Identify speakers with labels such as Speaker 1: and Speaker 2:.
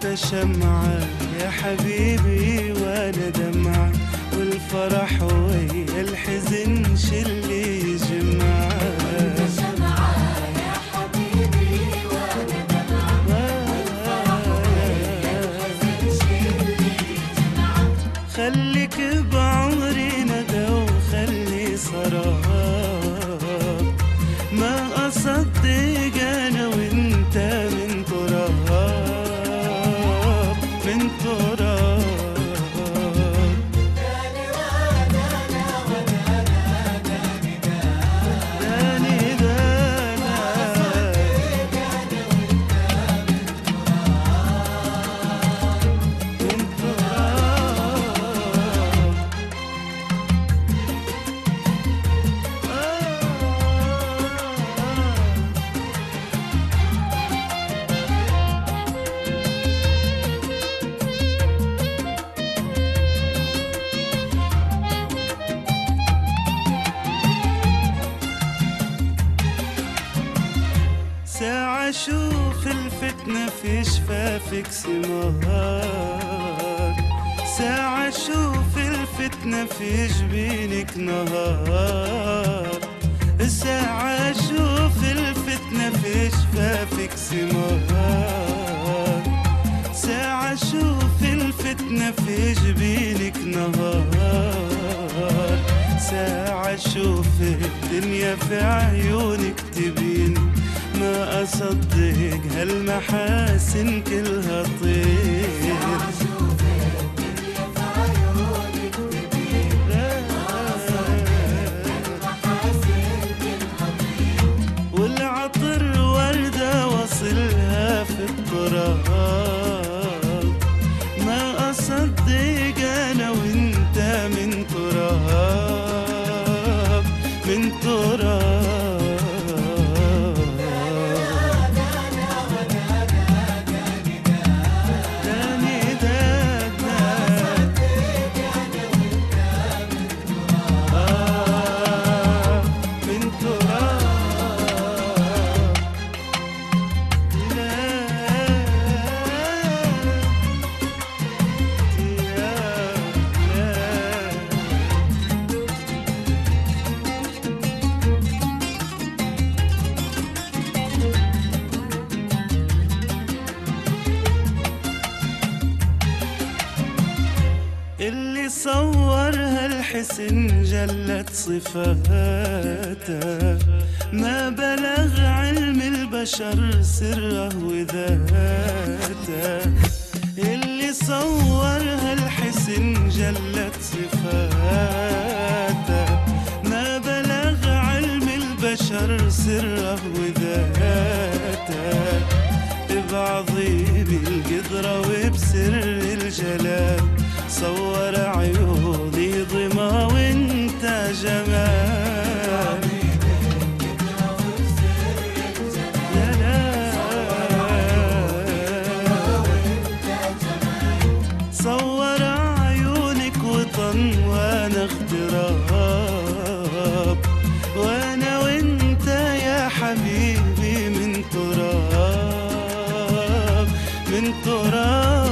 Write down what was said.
Speaker 1: شمعة يا حبيبي وانا دمعة، والفرح ويا الحزن شلي يجمع.
Speaker 2: انت شمعة يا حبيبي وانا دمعة، والفرح ويا الحزن شلي يجمع.
Speaker 1: خليك بعمري ندى وخلي سراب، ما أصدق أنا وأنت من تراب، من تراب.
Speaker 2: داني ودانا ودانا داني
Speaker 1: داني دانا،
Speaker 2: صدق انا وانت
Speaker 1: من تراب. ساعة أشوف الفتنة في شفافك سمار، ساعة أشوف الفتنة في جبينك نهار، ساعة أشوف الفتنة في شفافك سمار، ساعة أشوف الفتنة في جبينك نهار، ساعة أشوف الدنيا في عيونك تبين، ما أصدق هالمحاسن كلها طير.
Speaker 2: اشوف الدنيا في عيونك تبين، ما اصدق المحاسن كلها طيب.
Speaker 1: والعطر وردة وصلها في التراب، ما أصدق أنا وأنت من تراب، من تراب. داني دانا، من تراب. لا اللي صور هالحسن جلت صفاته، ما بلغ علم البشر سره وذاته. اللي صور هالحسن جلت صفاته، ما بلغ علم البشر سره وذاته. بعظيم القدرة وبسر الجلال، صور عيوني ضما وانت جمال. يا لا صور عيونك وطن وانا اغتراب، وانا وانت يا حبيبي من تراب، من تراب.